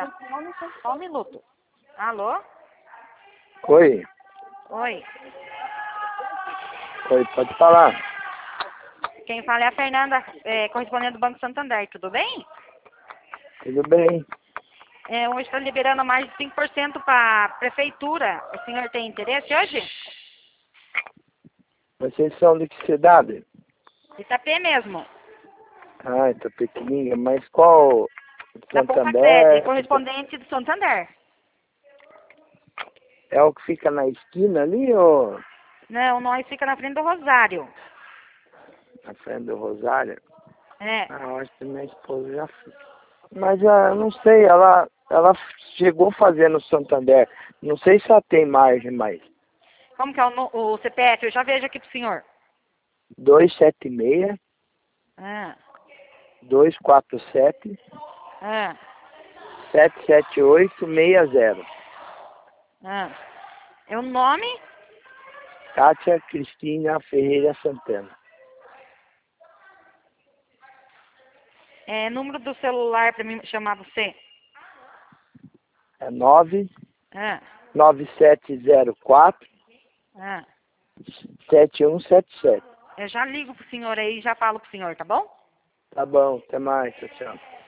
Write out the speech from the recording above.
Só um minuto. Alô? Oi, Oi. pode falar. Quem fala é a Fernanda, correspondente do Banco Santander. Tudo bem? Tudo bem? Hoje está liberando mais de 5% para a prefeitura. O senhor tem interesse hoje? Vocês são de que cidade? Itapê mesmo. Ah, tá pequenininha, mas qual? Da Pouca Sede, Santander? correspondente do Santander. É o que fica na esquina ali ou Não, nós fica na frente do Rosário. na frente do Rosário? É. Ah, eu acho que minha esposa já foi. Mas eu não sei, ela chegou a fazer no Santander. Não sei se ela tem margem mais. Como que é o CPF? Eu já vejo aqui pro senhor. 276 Ah, 247 ah, 77860. ah. É o nome? Kátia Cristina Ferreira Santana. Número do celular para mim chamar você. É Ah, 99704 ah. 7177. Eu já ligo pro senhor aí e já falo pro senhor, tá bom? Tá bom, até mais, tchau, tchau.